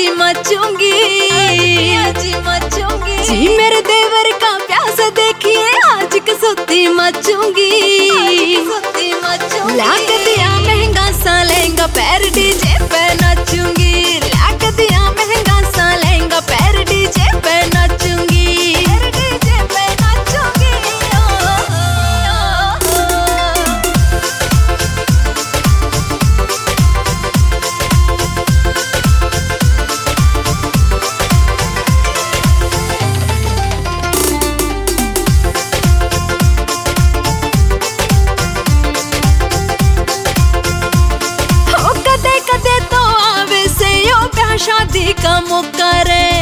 मचूंगी जी मेरे देवर का प्यास देखिए आज कसौती मचूंगी। लाख दिया महंगा सा लहंगा पैर डीजे पे नचूंगी। लाख दिया महंगा सा लहंगा पैर डीजे पे नचूंगी। शादी का मौका रे